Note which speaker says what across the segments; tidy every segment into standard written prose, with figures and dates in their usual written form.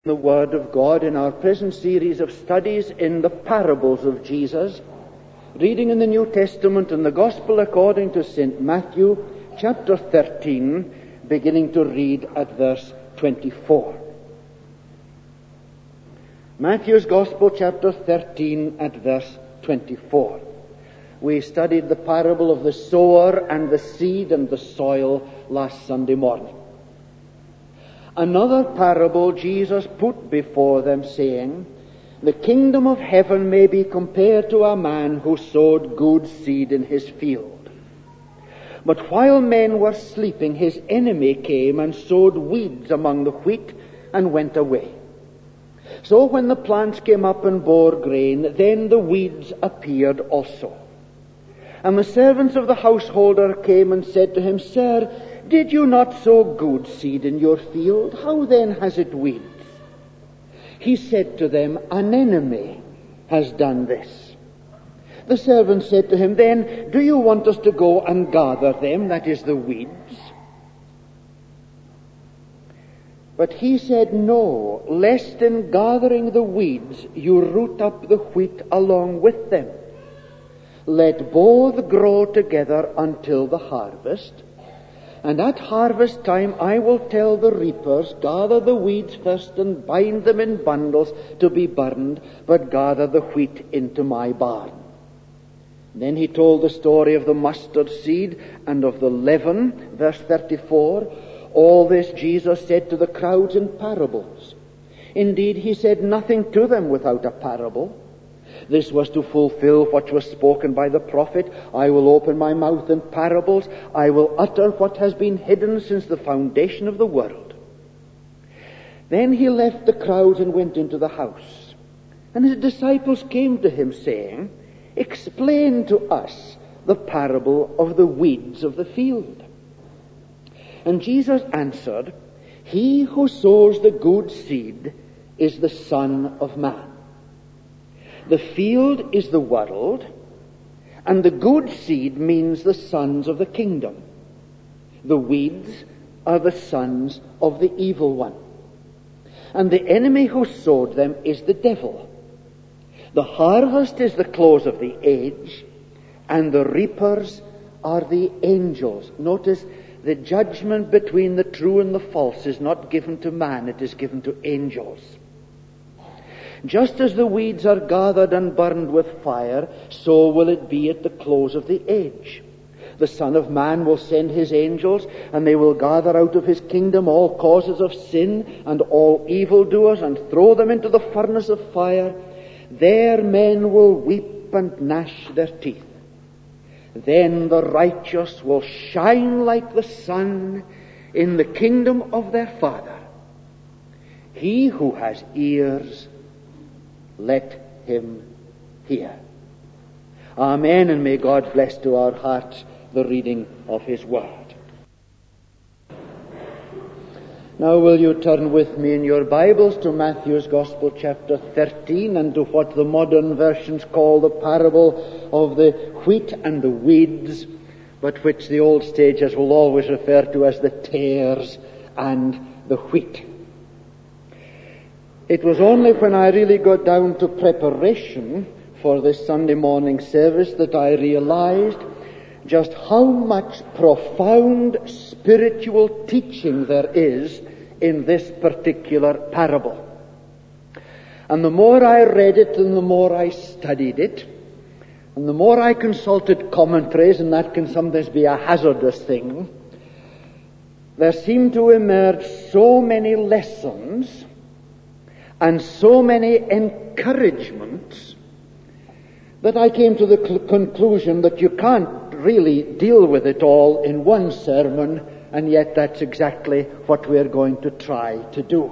Speaker 1: The Word of God in our present series of studies in the parables of Jesus, reading in the New Testament in the Gospel according to St. Matthew, chapter 13, beginning to read at verse 24. Matthew's Gospel, chapter 13, at verse 24. We studied the parable of the sower and the seed and the soil last Sunday morning. Another parable Jesus put before them, saying, "The kingdom of heaven may be compared to a man who sowed good seed in his field. But while men were sleeping, his enemy came and sowed weeds among the wheat and went away. So when the plants came up and bore grain, then the weeds appeared also. And the servants of the householder came and said to him, 'Sir, did you not sow good seed in your field? How then has it weeds?' He said to them, 'An enemy has done this.' The servants said to him, 'Then do you want us to go and gather them,' that is, the weeds? But he said, 'No, lest in gathering the weeds you root up the wheat along with them. Let both grow together until the harvest. And at harvest time I will tell the reapers, gather the weeds first and bind them in bundles to be burned, but gather the wheat into my barn.' Then he told the story of the mustard seed and of the leaven, verse 34. All this Jesus said to the crowds in parables. Indeed, he said nothing to them without a parable. This was to fulfill what was spoken by the prophet, 'I will open my mouth in parables. I will utter what has been hidden since the foundation of the world.' Then he left the crowds and went into the house. And his disciples came to him, saying, 'Explain to us the parable of the weeds of the field.' And Jesus answered, 'He who sows the good seed is the Son of Man. The field is the world, and the good seed means the sons of the kingdom. The weeds are the sons of the evil one. And the enemy who sowed them is the devil. The harvest is the close of the age, and the reapers are the angels." Notice, the judgment between the true and the false is not given to man, it is given to angels. Just as the weeds are gathered and burned with fire, so will it be at the close of the age. The Son of Man will send his angels, and they will gather out of his kingdom all causes of sin and all evildoers, and throw them into the furnace of fire. There men will weep and gnash their teeth. Then the righteous will shine like the sun in the kingdom of their Father. He who has ears, let him hear." Amen, and may God bless to our hearts the reading of his word. Now will you turn with me in your Bibles to Matthew's Gospel chapter 13 and to what the modern versions call the parable of the wheat and the weeds, but which the old stagers will always refer to as the tares and the wheat. It was only when I really got down to preparation for this Sunday morning service that I realized just how much profound spiritual teaching there is in this particular parable. And the more I read it and the more I studied it, and the more I consulted commentaries, and that can sometimes be a hazardous thing, there seemed to emerge so many lessons and so many encouragements that I came to the conclusion that you can't really deal with it all in one sermon, and yet that's exactly what we're going to try to do.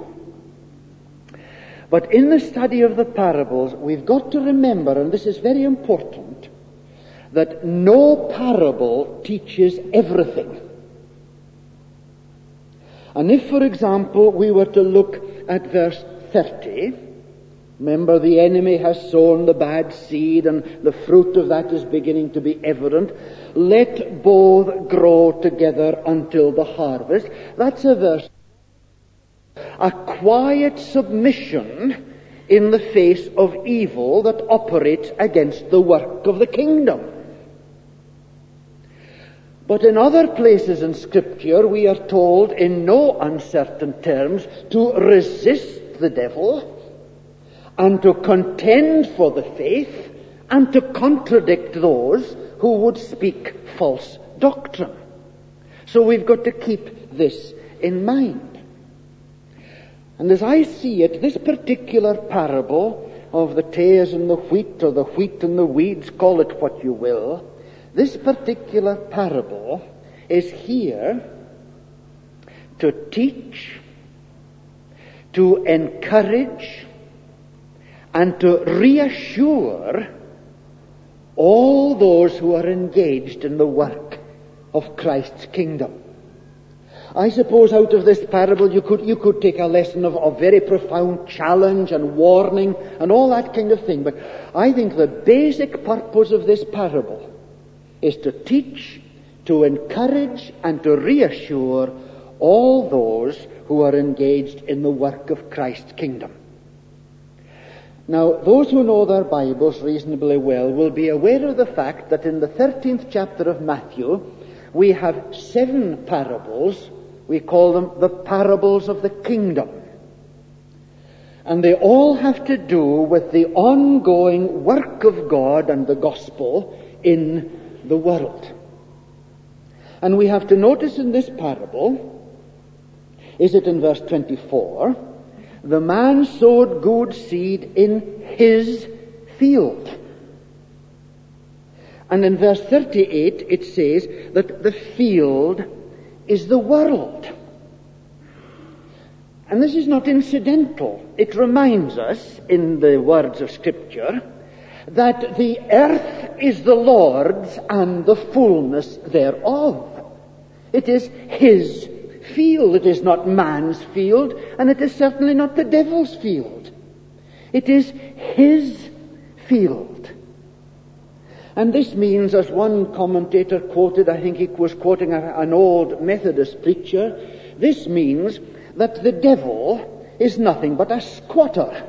Speaker 1: But in the study of the parables, we've got to remember, and this is very important, that no parable teaches everything. And if, for example, we were to look at verse 30, remember, the enemy has sown the bad seed, and the fruit of that is beginning to be evident. Let both grow together until the harvest. That's a verse a quiet submission in the face of evil that operates against the work of the kingdom. But in other places in Scripture, we are told in no uncertain terms to resist the devil and to contend for the faith and to contradict those who would speak false doctrine. So we've got to keep this in mind. And as I see it, this particular parable of the tares and the wheat, or the wheat and the weeds, call it what you will, this particular parable is here to teach, to encourage, and to reassure all those who are engaged in the work of Christ's kingdom. I suppose out of this parable you could take a lesson of very profound challenge and warning and all that kind of thing. But I think the basic purpose of this parable is to teach, to encourage, and to reassure all those who are engaged in the work of Christ's kingdom. Now, those who know their Bibles reasonably well will be aware of the fact that in the 13th chapter of Matthew, we have 7 parables. We call them the parables of the kingdom. And they all have to do with the ongoing work of God and the gospel in the world. And we have to notice in this parable, is it in verse 24, the man sowed good seed in his field. And in verse 38 it says that the field is the world. And this is not incidental. It reminds us, in the words of Scripture, that the earth is the Lord's and the fullness thereof. It is his field. It is not man's field, and it is certainly not the devil's field. It is his field. And this means, as one commentator quoted, I think he was quoting an old Methodist preacher, this means that the devil is nothing but a squatter.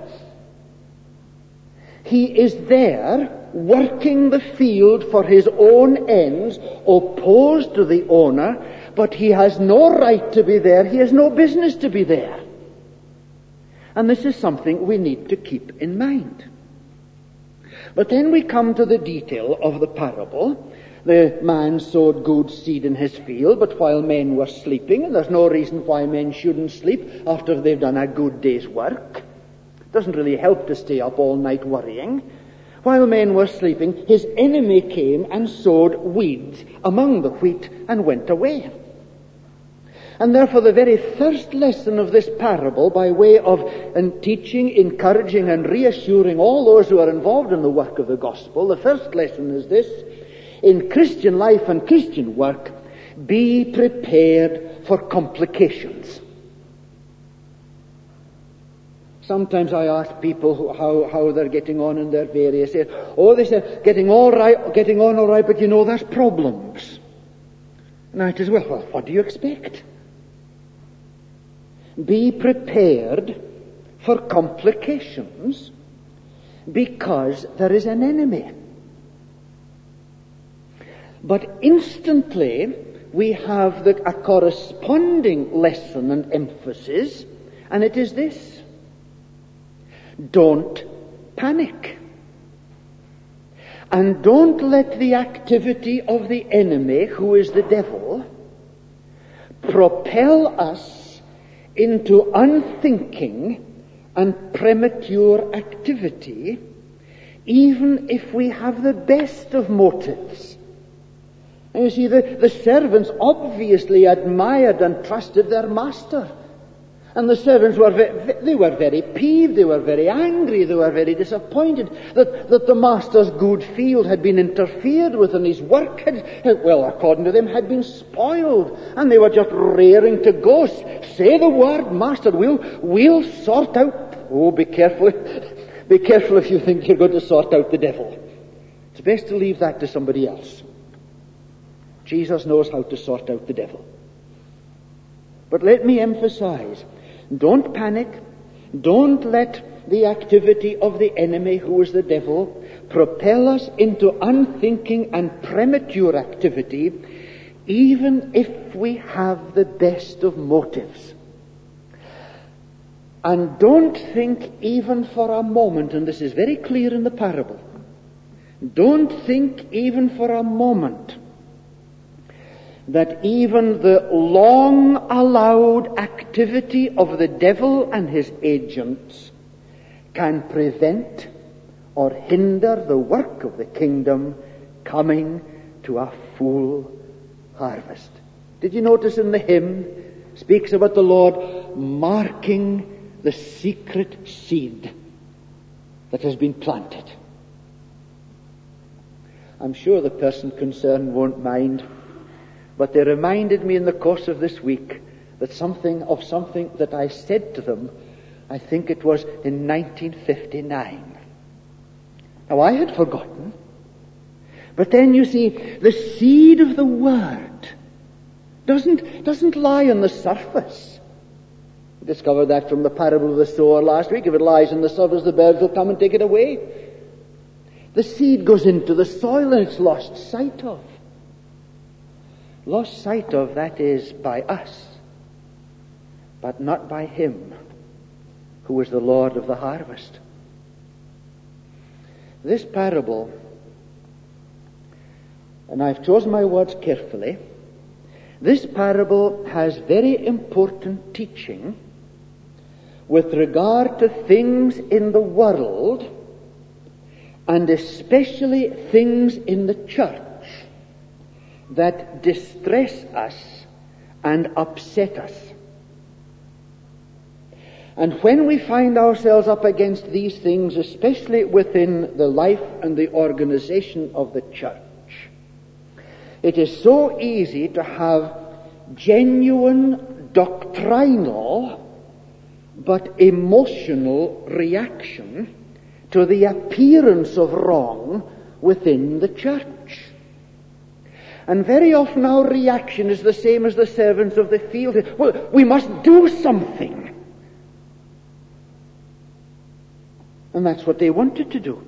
Speaker 1: He is there working the field for his own ends, opposed to the owner, but he has no right to be there, he has no business to be there. And this is something we need to keep in mind. But then we come to the detail of the parable. The man sowed good seed in his field, but while men were sleeping, and there's no reason why men shouldn't sleep after they've done a good day's work. It doesn't really help to stay up all night worrying. While men were sleeping, his enemy came and sowed weeds among the wheat and went away. And therefore the very first lesson of this parable, by way of teaching, encouraging, and reassuring all those who are involved in the work of the gospel, the first lesson is this: in Christian life and Christian work, be prepared for complications. Sometimes I ask people how they're getting on in their various areas. Oh, they say, getting on all right, but you know, there's problems. And I say, well, what do you expect? Be prepared for complications because there is an enemy. But instantly we have a corresponding lesson and emphasis, and it is this: don't panic. And don't let the activity of the enemy, who is the devil, propel us into unthinking and premature activity, even if we have the best of motives. And you see, the servants obviously admired and trusted their master. And the servants were very peeved, they were very angry, they were very disappointed that the master's good field had been interfered with and his work had, well, according to them, had been spoiled. And they were just raring to go. Say the word, master, we'll sort out. Oh, be careful. Be careful if you think you're going to sort out the devil. It's best to leave that to somebody else. Jesus knows how to sort out the devil. But let me emphasize, Don't panic. Don't let the activity of the enemy, who is the devil, propel us into unthinking and premature activity, even if we have the best of motives. And don't think even for a moment, and this is very clear in the parable, don't think even for a moment that even the long allowed activity of the devil and his agents can prevent or hinder the work of the kingdom coming to a full harvest. Did you notice in the hymn, speaks about the Lord marking the secret seed that has been planted? I'm sure the person concerned won't mind, but they reminded me in the course of this week that something that I said to them, I think it was in 1959. Now I had forgotten, but then you see, the seed of the word doesn't lie on the surface. We discovered that from the parable of the sower last week. If it lies on the surface, the birds will come and take it away. The seed goes into the soil and it's lost sight of. Lost sight of, that is, by us, but not by him who is the Lord of the harvest. This parable, and I've chosen my words carefully, this parable has very important teaching with regard to things in the world, and especially things in the church that distress us and upset us. And when we find ourselves up against these things, especially within the life and the organization of the church, it is so easy to have genuine doctrinal but emotional reaction to the appearance of wrong within the church. And very often our reaction is the same as the servants of the field. Well, we must do something. And that's what they wanted to do.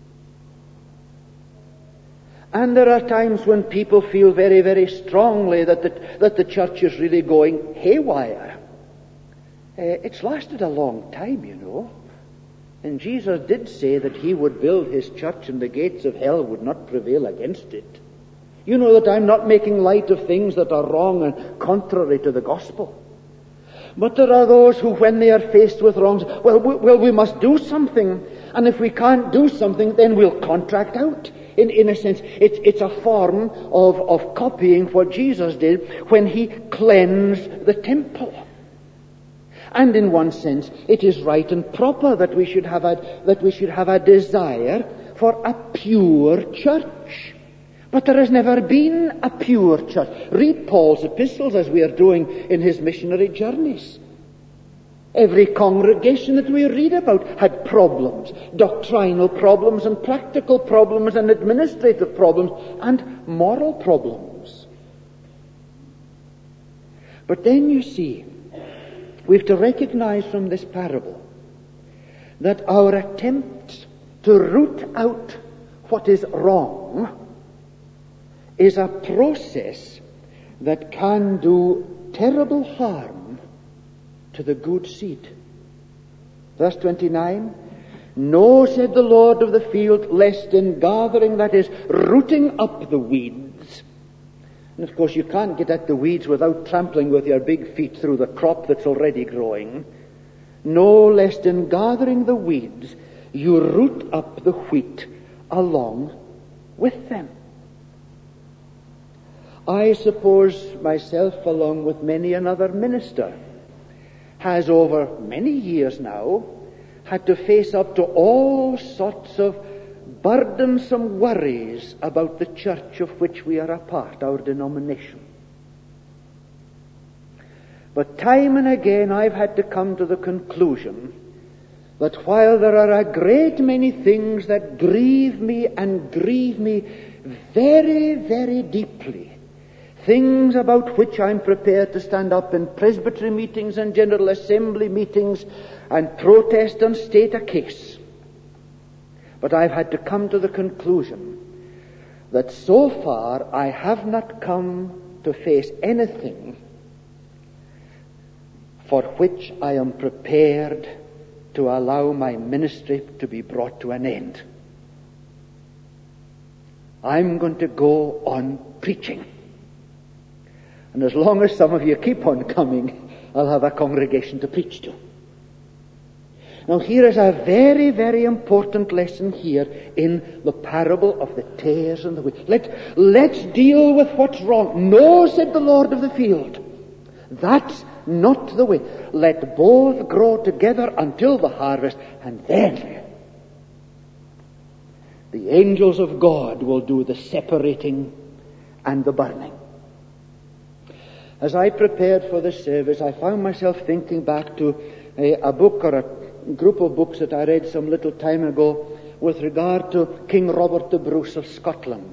Speaker 1: And there are times when people feel very, very strongly that the church is really going haywire. It's lasted a long time, you know. And Jesus did say that he would build his church and the gates of hell would not prevail against it. You know that I'm not making light of things that are wrong and contrary to the gospel. But there are those who, when they are faced with wrongs, well, we must do something. And if we can't do something, then we'll contract out. In a sense, it's a form of copying what Jesus did when he cleansed the temple. And in one sense, it is right and proper that we should have a desire for a pure church. But there has never been a pure church. Read Paul's epistles, as we are doing in his missionary journeys. Every congregation that we read about had problems, doctrinal problems and practical problems and administrative problems and moral problems. But then you see, we have to recognize from this parable that our attempt to root out what is wrong is a process that can do terrible harm to the good seed. Verse 29, "No, said the Lord of the field, lest in gathering," that is, rooting up the weeds. And of course you can't get at the weeds without trampling with your big feet through the crop that's already growing. "No, lest in gathering the weeds, you root up the wheat along with them." I suppose myself, along with many another minister, has over many years now had to face up to all sorts of burdensome worries about the church of which we are a part, our denomination. But time and again I've had to come to the conclusion that while there are a great many things that grieve me and grieve me very, very deeply, things about which I'm prepared to stand up in presbytery meetings and General Assembly meetings and protest and state a case. But I've had to come to the conclusion that so far I have not come to face anything for which I am prepared to allow my ministry to be brought to an end. I'm going to go on preaching. And as long as some of you keep on coming, I'll have a congregation to preach to. Now here is a very, very important lesson here in the parable of the tares and the wheat. Let's deal with what's wrong. No, said the Lord of the field. That's not the way. Let both grow together until the harvest, and then the angels of God will do the separating and the burning. As I prepared for this service, I found myself thinking back to a book or a group of books that I read some little time ago with regard to King Robert the Bruce of Scotland.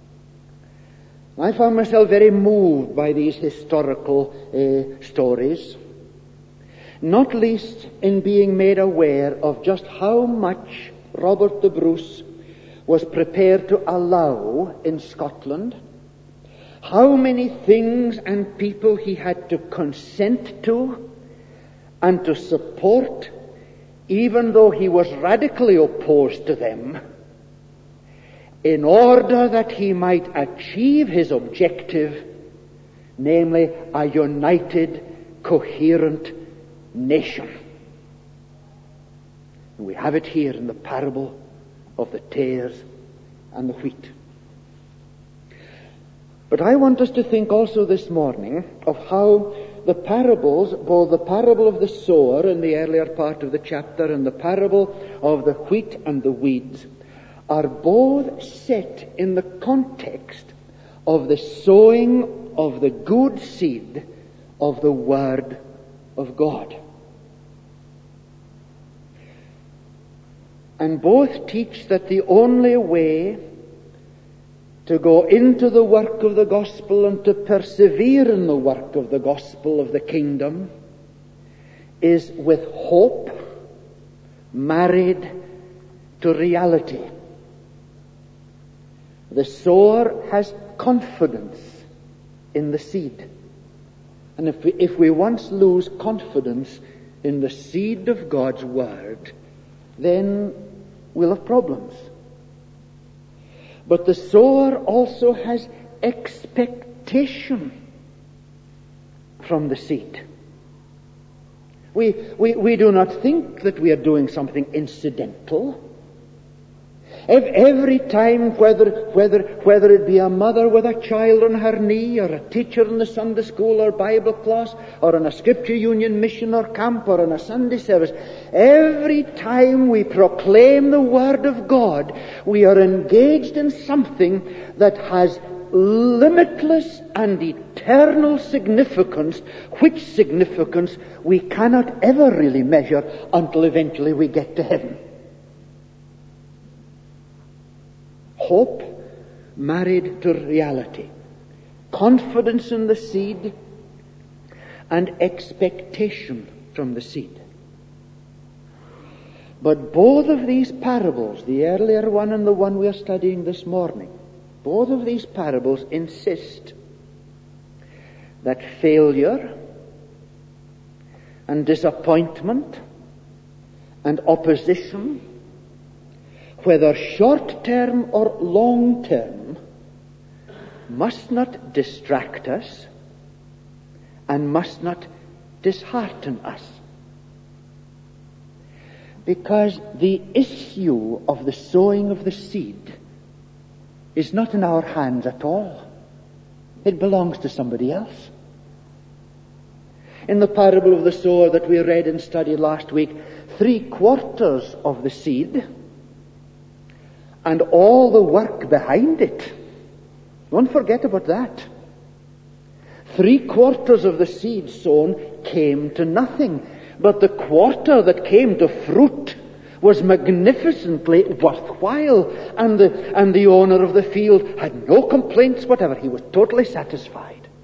Speaker 1: I found myself very moved by these historical stories, not least in being made aware of just how much Robert the Bruce was prepared to allow in Scotland, how many things and people he had to consent to and to support, even though he was radically opposed to them, in order that he might achieve his objective, namely a united, coherent nation. And we have it here in the parable of the tares and the wheat. But I want us to think also this morning of how the parables, both the parable of the sower in the earlier part of the chapter and the parable of the wheat and the weeds, are both set in the context of the sowing of the good seed of the Word of God. And both teach that the only way to go into the work of the gospel and to persevere in the work of the gospel of the kingdom is with hope married to reality. The sower has confidence in the seed. And if we once lose confidence in the seed of God's Word, then we'll have problems. But the sower also has expectation from the seed. We do not think that we are doing something incidental. Every time, whether it be a mother with a child on her knee, or a teacher in the Sunday school or Bible class, or in a Scripture Union mission or camp, or in a Sunday service, every time we proclaim the Word of God, we are engaged in something that has limitless and eternal significance, which significance we cannot ever really measure until eventually we get to heaven. Hope married to reality, confidence in the seed, and expectation from the seed. But both of these parables, the earlier one and the one we are studying this morning, both of these parables insist that failure and disappointment and opposition, whether short-term or long-term, must not distract us and must not dishearten us. Because the issue of the sowing of the seed is not in our hands at all. It belongs to somebody else. In the parable of the sower that we read and studied last week, 3/4 of the seed and all the work behind it. Don't forget about that. 3/4 of the seed sown came to nothing, but the quarter that came to fruit was magnificently worthwhile, and the owner of the field had no complaints whatever. He was totally satisfied.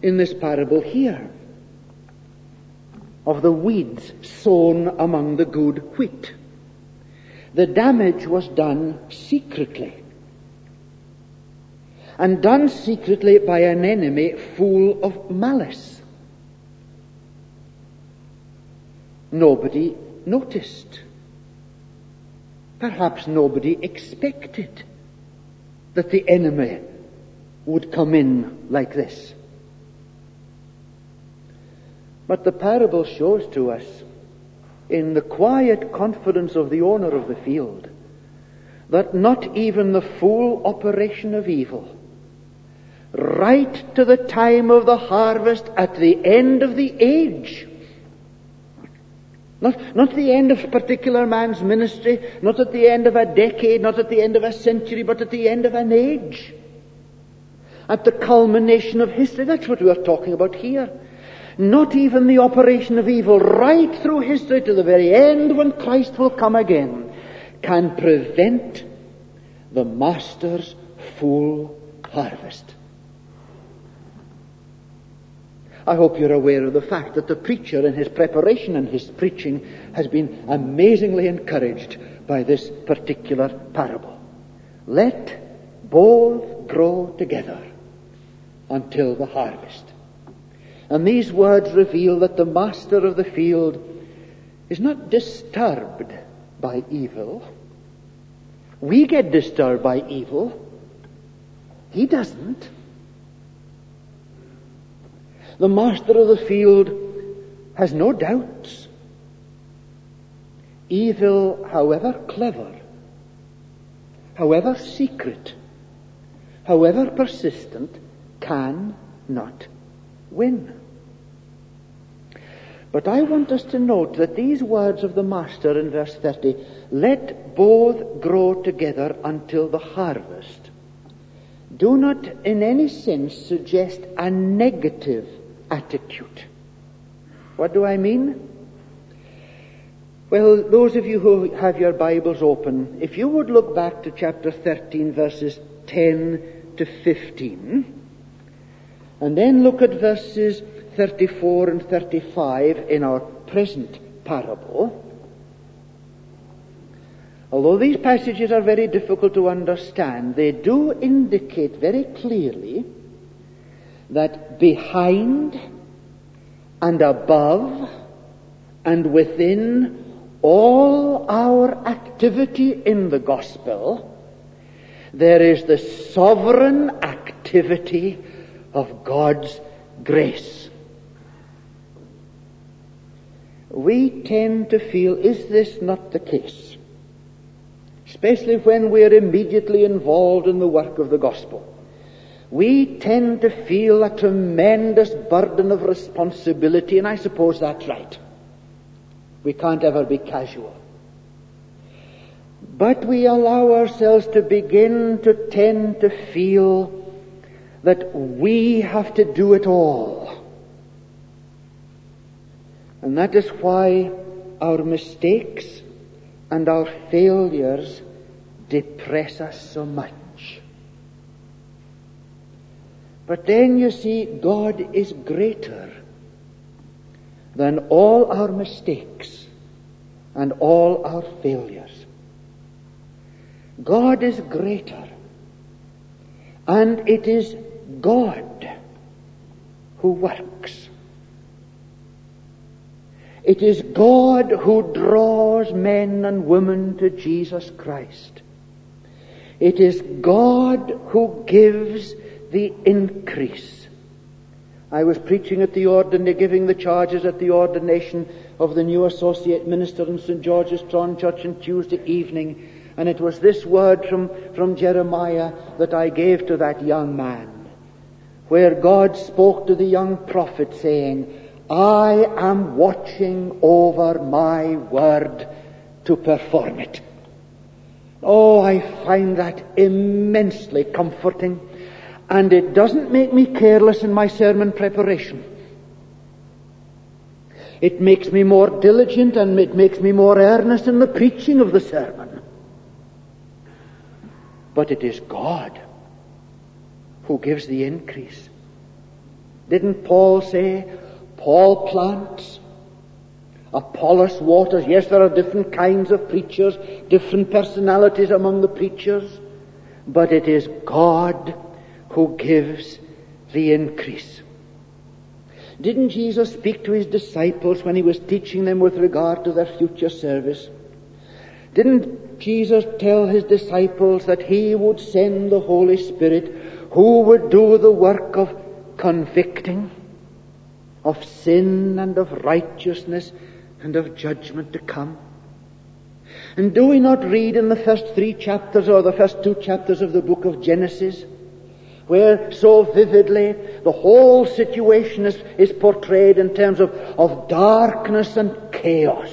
Speaker 1: in this parable here of the weeds sown among the good wheat. The damage was done secretly, and done secretly by an enemy full of malice. Nobody noticed. Perhaps nobody expected that the enemy would come in like this. But the parable shows to us, in the quiet confidence of the owner of the field, that not even the full operation of evil, right to the time of the harvest, at the end of the age, not the end of a particular man's ministry, not at the end of a decade, not at the end of a century, but at the end of an age, at the culmination of history. That's what we are talking about here. Not even the operation of evil right through history to the very end when Christ will come again can prevent the Master's full harvest. I hope you're aware of the fact that the preacher in his preparation and his preaching has been amazingly encouraged by this particular parable. Let both grow together until the harvest. And these words reveal that the master of the field is not disturbed by evil. We get disturbed by evil. He doesn't. The master of the field has no doubts. Evil, however clever, however secret, however persistent, cannot win. But I want us to note that these words of the Master in verse 30, let both grow together until the harvest, do not in any sense suggest a negative attitude. What do I mean? Well, those of you who have your Bibles open, if you would look back to chapter 13, verses 10 to 15, and then look at verses 34 and 35 in our present parable. Although these passages are very difficult to understand, they do indicate very clearly that behind and above and within all our activity in the gospel, there is the sovereign activity of God's grace. We tend to feel, is this not the case? Especially when we are immediately involved in the work of the gospel. We tend to feel a tremendous burden of responsibility, and I suppose that's right. We can't ever be casual. But we allow ourselves to begin to tend to feel that we have to do it all. And that is why our mistakes and our failures depress us so much. But then you see, God is greater than all our mistakes and all our failures. God is greater, and it is God who works. It is God who draws men and women to Jesus Christ. It is God who gives the increase. I was preaching at the giving the charges at the ordination of the new associate minister in St. George's Tron Church on Tuesday evening, and it was this word from Jeremiah that I gave to that young man, where God spoke to the young prophet saying, I am watching over my word to perform it. Oh, I find that immensely comforting. And it doesn't make me careless in my sermon preparation. It makes me more diligent, and it makes me more earnest in the preaching of the sermon. But it is God who gives the increase. Didn't Paul say, Paul plants, Apollos waters? Yes, there are different kinds of preachers, different personalities among the preachers, but it is God who gives the increase. Didn't Jesus speak to his disciples when he was teaching them with regard to their future service? Didn't Jesus tell his disciples that he would send the Holy Spirit who would do the work of convicting of sin and of righteousness and of judgment to come? And do we not read in the first 3 chapters or the first 2 chapters of the book of Genesis, where so vividly the whole situation is portrayed in terms of darkness and chaos?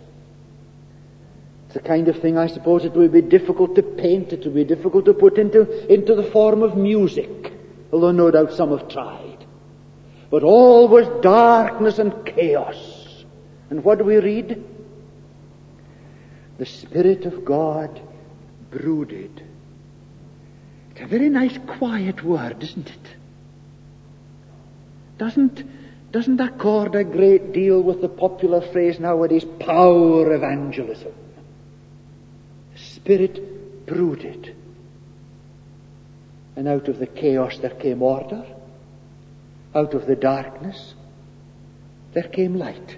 Speaker 1: It's the kind of thing, I suppose, it would be difficult to paint, it would be difficult to put into the form of music, although no doubt some have tried. But all was darkness and chaos. And what do we read? The Spirit of God brooded. It's a very nice quiet word, isn't it? Doesn't accord a great deal with the popular phrase nowadays, power evangelism. The Spirit brooded. And out of the chaos there came order. Out of the darkness there came light.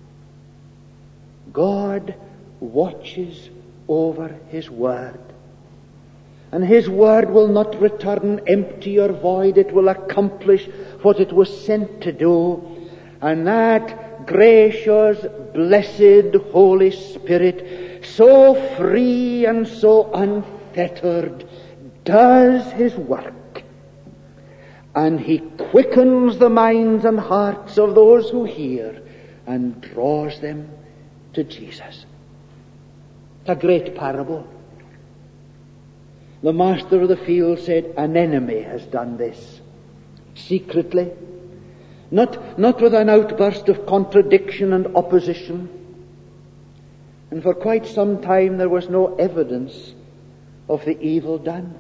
Speaker 1: God watches over his word. And his word will not return empty or void. It will accomplish what it was sent to do. And that gracious, blessed Holy Spirit, so free and so unfettered, does his work. And he quickens the minds and hearts of those who hear and draws them to Jesus. It's a great parable. The master of the field said, an enemy has done this. Secretly. Not with an outburst of contradiction and opposition. And for quite some time there was no evidence of the evil done.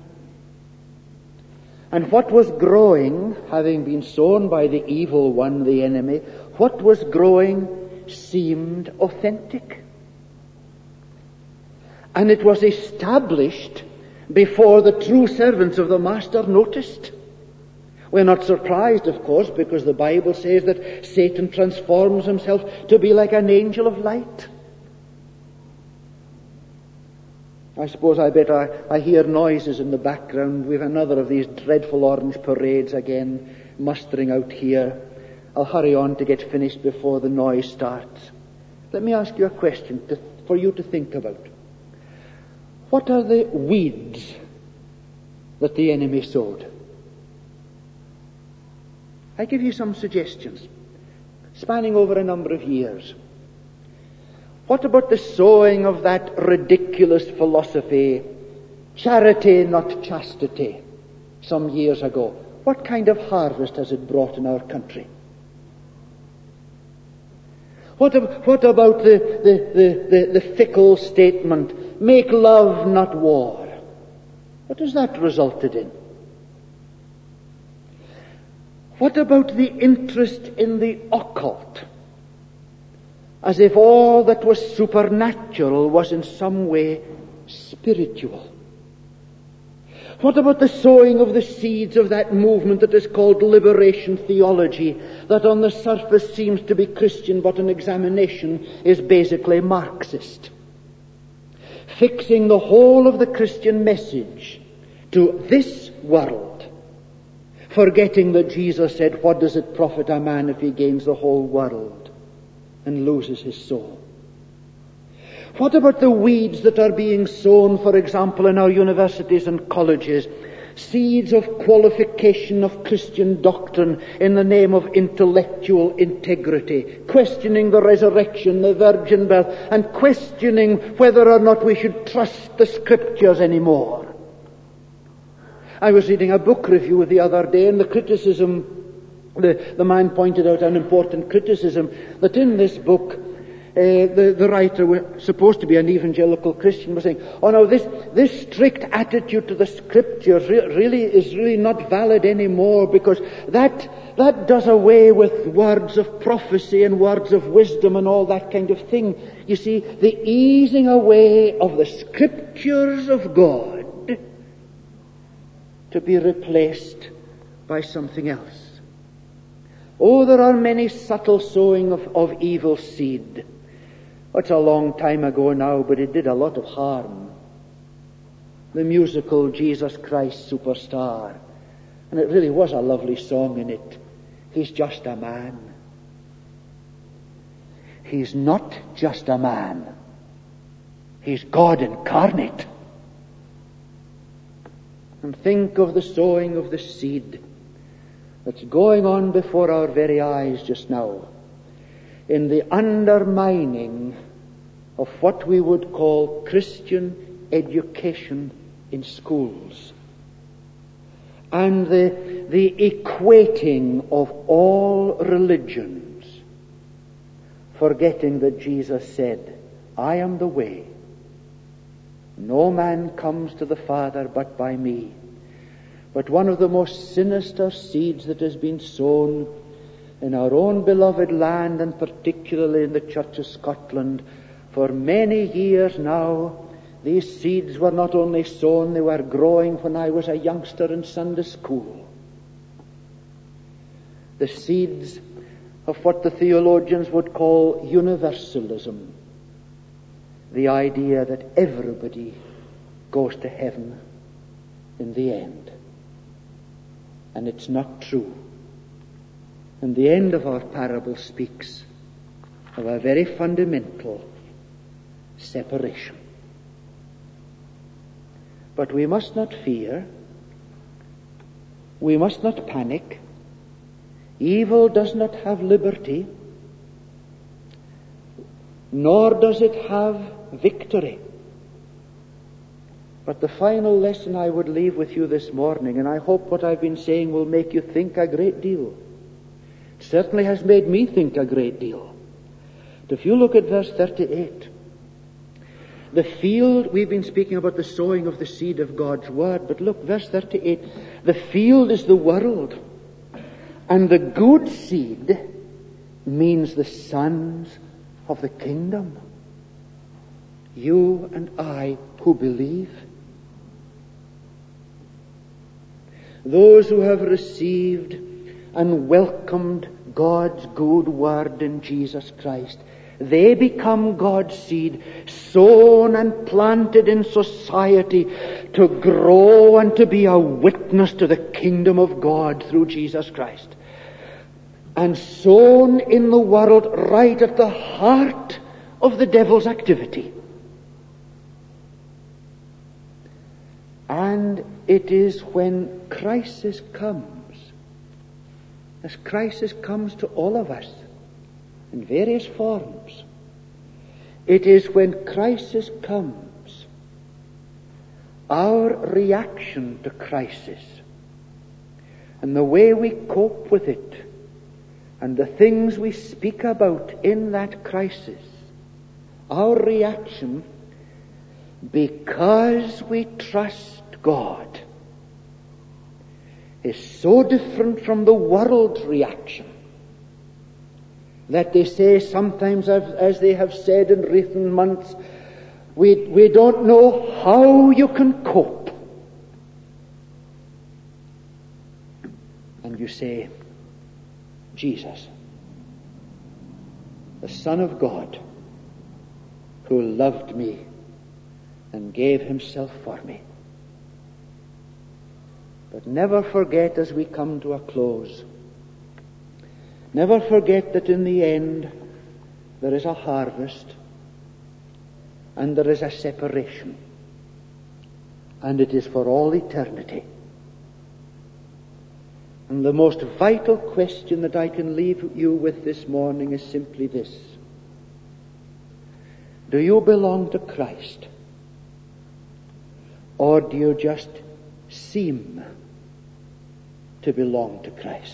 Speaker 1: And what was growing, having been sown by the evil one, the enemy, what was growing seemed authentic. And it was established before the true servants of the Master noticed. We're not surprised, of course, because the Bible says that Satan transforms himself to be like an angel of light. I suppose I hear noises in the background. We've another of these dreadful orange parades again mustering out here. I'll hurry on to get finished before the noise starts. Let me ask you a question for you to think about. What are the weeds that the enemy sowed? I give you some suggestions, spanning over a number of years. What about the sowing of that ridiculous philosophy, charity not chastity, some years ago? What kind of harvest has it brought in our country? What about the fickle statement, make love not war? What has that resulted in? What about the interest in the occult? As if all that was supernatural was in some way spiritual. What about the sowing of the seeds of that movement that is called liberation theology, that on the surface seems to be Christian, but on examination is basically Marxist? Fixing the whole of the Christian message to this world, forgetting that Jesus said, what does it profit a man if he gains the whole world and loses his soul? What about the weeds that are being sown, for example, in our universities and colleges? Seeds of qualification of Christian doctrine in the name of intellectual integrity, questioning the resurrection, the virgin birth, and questioning whether or not we should trust the Scriptures anymore. I was reading a book review the other day, and the criticism, the man pointed out an important criticism, that in this book, the writer, was supposed to be an evangelical Christian, was saying, oh no, this strict attitude to the Scriptures is really not valid anymore, because that that does away with words of prophecy and words of wisdom and all that kind of thing. You see, the easing away of the Scriptures of God to be replaced by something else. Oh, there are many subtle sowing of evil seed. It's a long time ago now, but it did a lot of harm. The musical Jesus Christ Superstar. And it really was a lovely song in it. He's just a man. He's not just a man. He's God incarnate. And think of the sowing of the seed that's going on before our very eyes just now, in the undermining of what we would call Christian education in schools, and the equating of all religions, forgetting that Jesus said, I am the way. No man comes to the Father but by me. But one of the most sinister seeds that has been sown in our own beloved land, and particularly in the Church of Scotland, for many years now, these seeds were not only sown, they were growing when I was a youngster in Sunday school. The seeds of what the theologians would call universalism. The idea that everybody goes to heaven in the end. And it's not true. And the end of our parable speaks of a very fundamental separation. But we must not fear. We must not panic. Evil does not have liberty, nor does it have victory. But the final lesson I would leave with you this morning, and I hope what I've been saying will make you think a great deal. It certainly has made me think a great deal. But if you look at verse 38, the field, we've been speaking about the sowing of the seed of God's Word, but look, verse 38, the field is the world, and the good seed means the sons of the kingdom. You and I who believe. Those who have received and welcomed God's good word in Jesus Christ, they become God's seed, sown and planted in society to grow and to be a witness to the kingdom of God through Jesus Christ. And sown in the world right at the heart of the devil's activity. And it is when crisis comes, as crisis comes to all of us in various forms, it is when crisis comes, our reaction to crisis and the way we cope with it and the things we speak about in that crisis, our reaction, because we trust God, is so different from the world's reaction that they say sometimes, as they have said in recent months, we don't know how you can cope. And you say, Jesus, the Son of God, who loved me and gave himself for me. But never forget, as we come to a close, never forget that in the end there is a harvest and there is a separation, and it is for all eternity. And the most vital question that I can leave you with this morning is simply this: do you belong to Christ, or do you just seem to belong to Christ?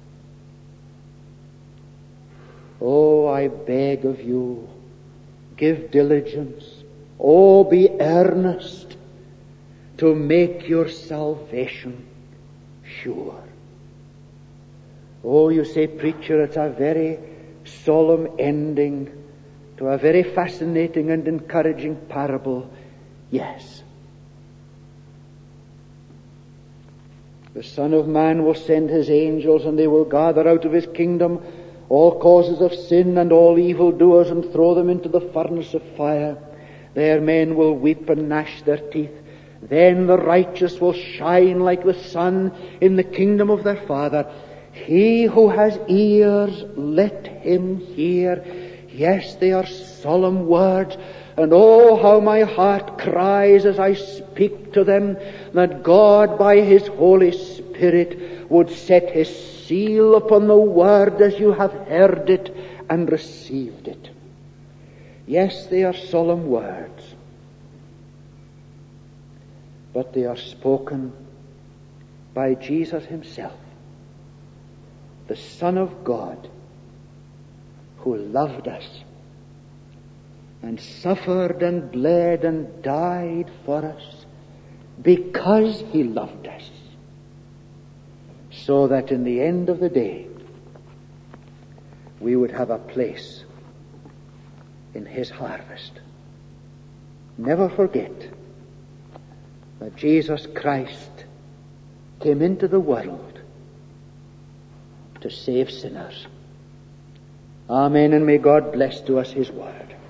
Speaker 1: Oh, I beg of you, give diligence, oh, be earnest to make your salvation sure. Oh, you say, preacher, it's a very solemn ending to a very fascinating and encouraging parable. Yes. The Son of Man will send his angels, and they will gather out of his kingdom all causes of sin and all evildoers, and throw them into the furnace of fire. There men will weep and gnash their teeth. Then the righteous will shine like the sun in the kingdom of their Father. He who has ears, let him hear. Yes, they are solemn words, and oh, how my heart cries as I speak to them, that God by His Holy Spirit would set His seal upon the word as you have heard it and received it. Yes, they are solemn words, but they are spoken by Jesus Himself, the Son of God, who loved us and suffered and bled and died for us because He loved us, so that in the end of the day we would have a place in His harvest. Never forget that Jesus Christ came into the world to save sinners. Amen, and may God bless to us His word.